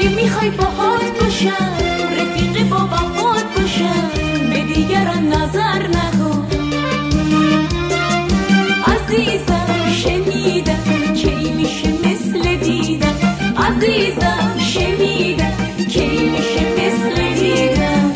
اگه میخوای باهات باشم رفیق با وفات باشم به دیگران نظر نکن عزیزم شنیدم کی میشه مثل دیدن عزیزم شنیدم کی میشه مثل دیدن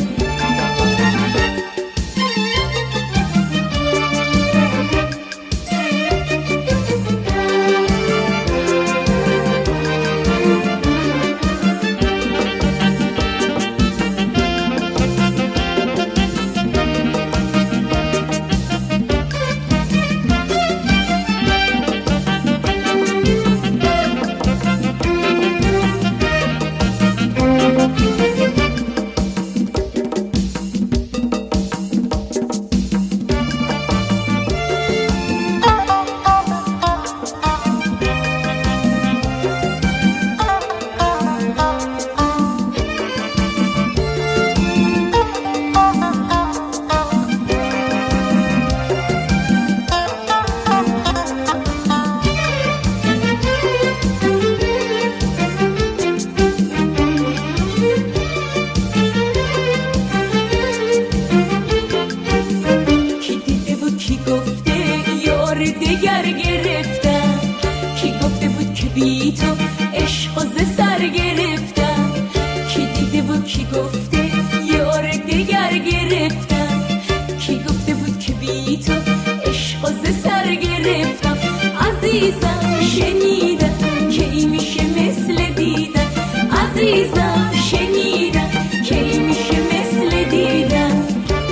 دیگر گرفتم کی گفته بود که بی تو عشق ز سر گرفتم کی دیده بود کی گفته یار دیگر گرفتم کی گفته بود که بی تو عشق ز سر گرفتم عزیزم شنیدم کی میشه مثل دیدن عزیزم شنیدم کی میشه مثل دیدن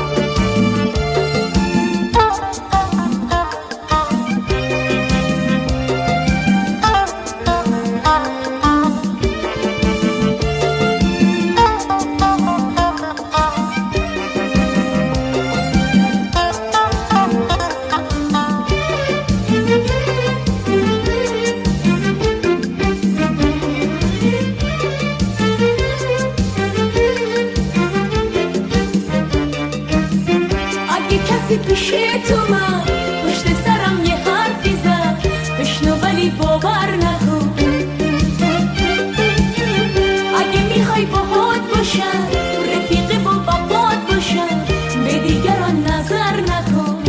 پیش تو من پشت سرم یه حرفی زد بشنو ولی باور نکن اگه میخوای باهات باشم رفیق با وفات باشم به دیگران نظر نکن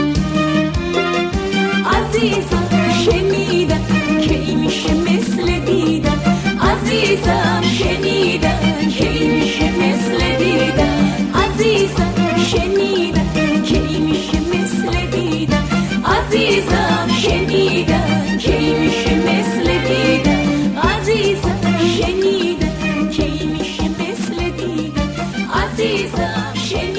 عزیزم شنیدم کی میشه مثل دیدن عزیزم شنیدم کی میشه مثل دیدن عزیزم شنیدم کی میشه مثل دیدن عزیزم شنیدم کی میشه مثل دیدن عزیزم شنیدم کی میشه مثل دیدن عزیزم شنیدم